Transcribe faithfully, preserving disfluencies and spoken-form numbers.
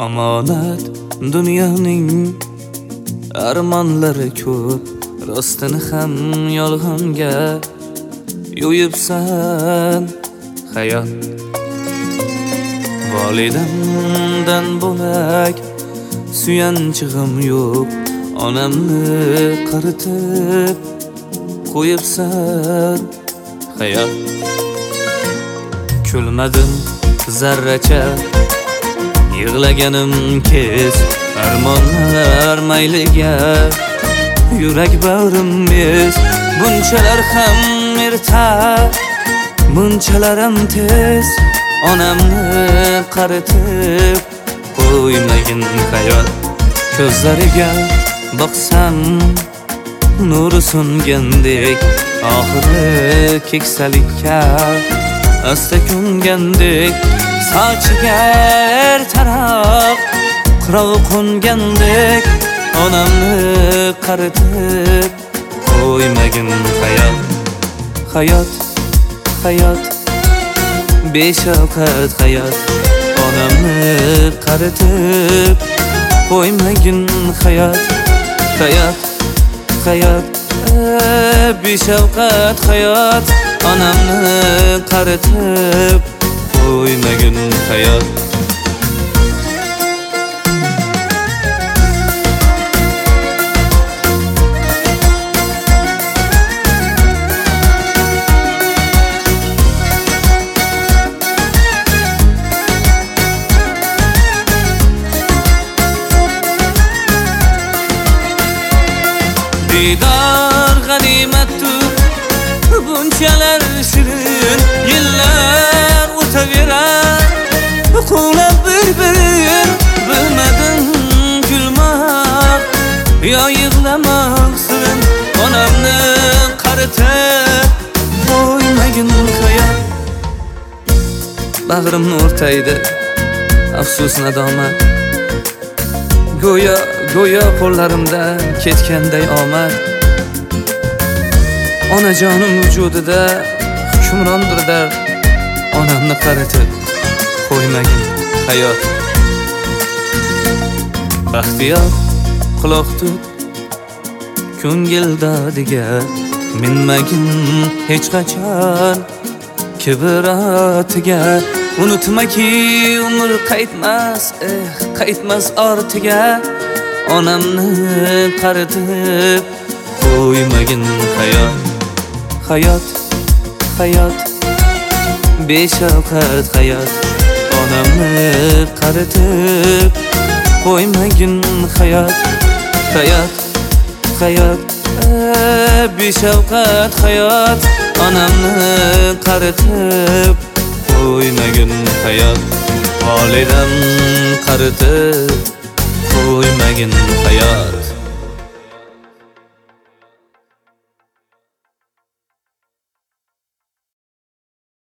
Amonat dunyoning armonlari ko'p, rostini ham yolg'onga yo'yibsan hayot. Volidamdan bo'lak suyanchig'im yo'q, onamni qaritib qo'yibsan hayot. Kulmadim zarracha, yig'laganim kez, armonlar mayliga yurak bag'rim bez. Bunchalar ham erta, bunchalar ham tez, onamni qaritib qo'ymagin hayot. Ko'zlariga boqsam nuri so'ngandek, oxiri keksalikka asta ko'ngandek, sochiga ertaroq qirov qo'ngandek, onamni qaritib qo'ymagin hayot. Hayot, hayot, beshafqat hayot, onamni qaritib qo'ymagin hayot. Hayot, hayot, beshafqat hayot, onamni qaritib qo'ymagin hayot. Didor g'animatdir, bunchalar shirin, yillar o'taverar quvlab bir-birin. Bilmadim kulmoq yo yig'lamoq sirin, onamni qaritib qo'ymagin hayot. Bag'rimni o'rtaydi afsus nadomat, go'yo go'yo qo'llarimdan ketganday omad. Onajonim vujudida hukmrondir dard, onamni qaritib qo'ymagin hayot. Baxtiyor quloq tut ko'ngil dodiga, minmagin hech qachon kibr otiga. Unutmaki umr qaytmas, eh qaytmas ortiga, onamni qaritib qo'ymagin hayot. Hayot, hayot, beshafqat hayot, onamni qaritib qo'ymagin hayot. Hayot, hayot, beshafqat hayot, onamni qaritib qo'ymagin hayot. Volidam qaritib qo'ymagin hayot.